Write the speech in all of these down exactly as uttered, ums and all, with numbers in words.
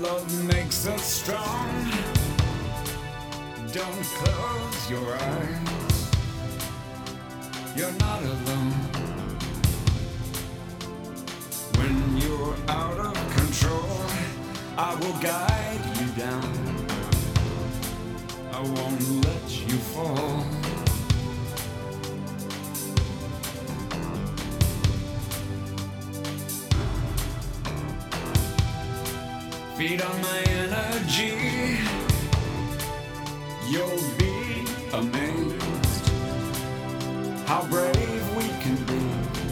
Love makes us strong. Don't close your eyes. You're not alone. When you're out of control, I will guide you down. I won't let you fall. Feed on my energy. You'll be amazed how brave we can be.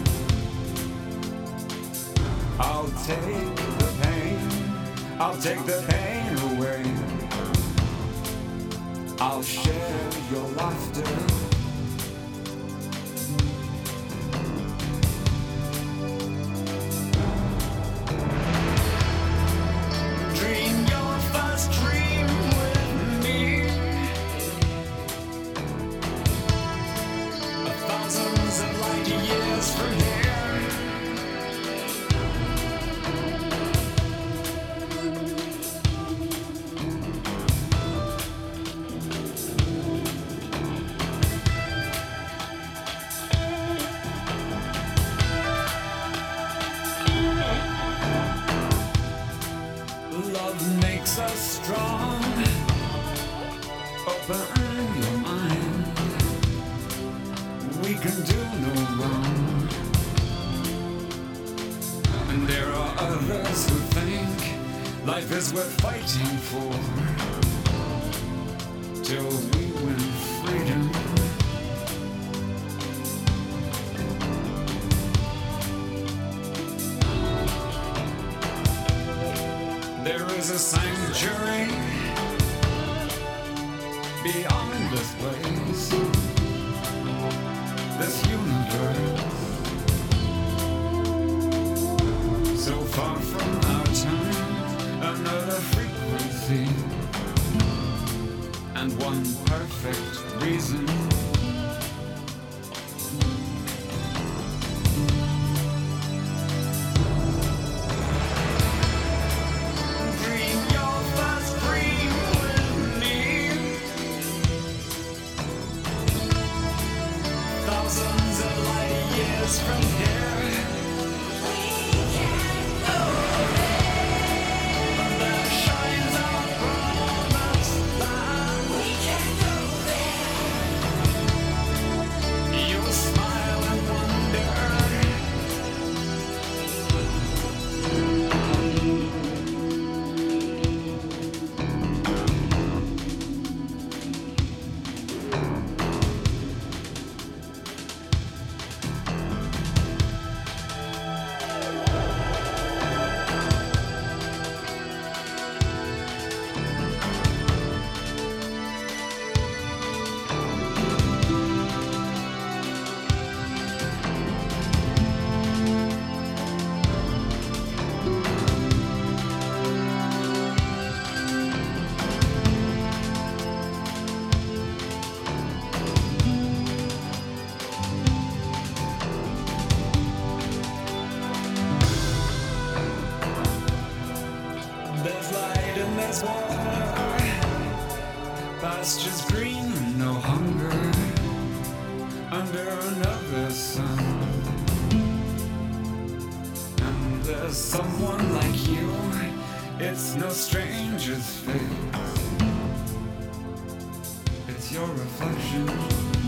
I'll take the pain, I'll take the pain away. I'll share your laughter. Dream your first dream with me. Thousands of light years from here. Love makes us strong. Open your mind. We can do no wrong. And there are others who think life is worth fighting for, till we win freedom. There is a sanctuary beyond this place, this universe, so far from our time, another frequency, and one perfect reason. Dream your first dream with me. Thousands of light years from here. We can go there. There shines a promised land. We can go there. You'll smile and wonder. There's light and there's water, pastures green and no hunger, under another sun. And there's someone like you, it's no stranger's face. It's your reflection.